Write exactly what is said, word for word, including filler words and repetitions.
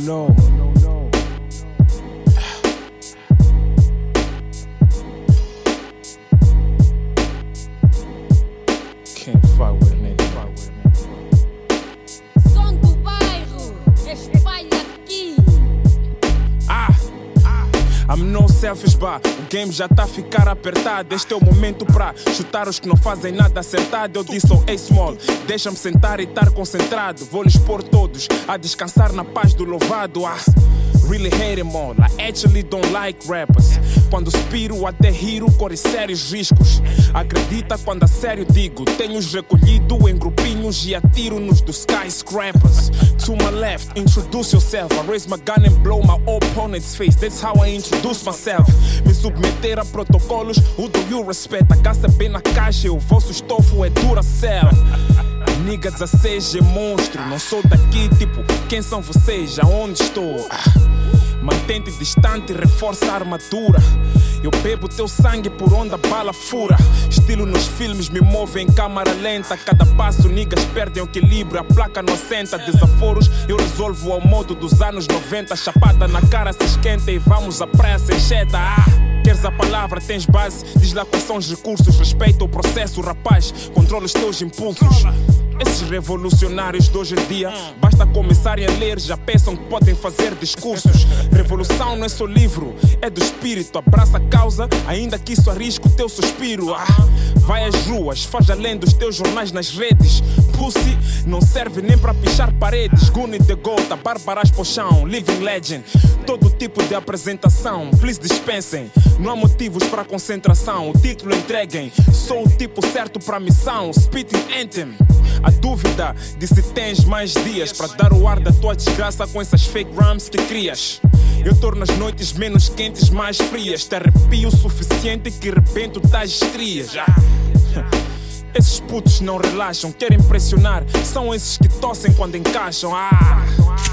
no. Can't fuck with a nigga, fuck with a nigga. Som do bairro, espalha aqui. Ah, I'm no selfish, bah. O game já tá a ficar apertado. Este é o momento pra chutar os que não fazem nada acertado. Eu disse ao A-Small, deixa-me sentar e estar concentrado. Vou lhes pôr todos a descansar na paz do louvado. Ah, really hate them all, I actually don't like rappers. Quando spiro até riro, corre sérios riscos. Acredita quando a sério digo, tenho-os recolhido em grupinhos e atiro-nos dos skyscrapers. To my left, introduce yourself. I raise my gun and blow my opponent's face. That's how I introduce myself. Me submeter a protocolos, who do you respect? A caça bem na caixa e o vosso estofo é Duracell. Nigga dezasseis é monstro, não sou daqui, tipo, quem são vocês? Aonde estou? Mantente distante e reforça a armadura. Eu bebo teu sangue por onde a bala fura. Estilo nos filmes me move em câmara lenta. Cada passo niggas perdem o equilíbrio. A placa não assenta, desaforos eu resolvo ao modo dos anos noventa. Chapada na cara se esquenta e vamos à praia sem cheta. Ah, queres a palavra, tens base. Diz lá quais são os recursos. Respeita o processo, rapaz, controla os teus impulsos. Esses revolucionários de hoje em dia, basta começarem a ler, já pensam que podem fazer discursos. Revolução não é só livro, é do espírito. Abraça a causa, ainda que isso arrisca o teu suspiro. Ah, vai às ruas, faz além dos teus jornais nas redes. Pussy não serve nem para pichar paredes. Guni de gota, Bárbaras pro chão, living legend. Todo tipo de apresentação, please dispensem. Não há motivos para concentração, o título entreguem. Sou o tipo certo para a missão, spitting anthem. A dúvida de se tens mais dias para dar o ar da tua desgraça com essas fake rhymes que crias. Eu torno as noites menos quentes, mais frias. Te arrepio o suficiente que rebento tais estrias. Esses putos não relaxam, querem impressionar. São esses que tossem quando encaixam. Ah,